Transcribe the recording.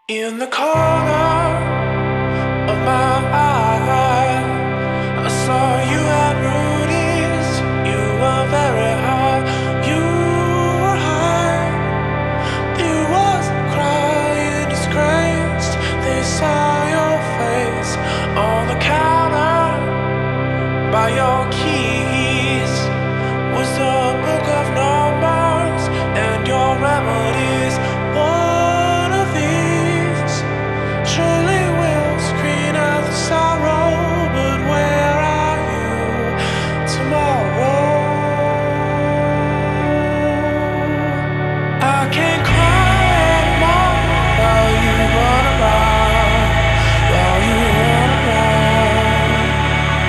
In the corner of my eye, I saw you at Rudy's. You were very high. You were high. You wasn't crying, disgraced. They saw your face on the counter by your key.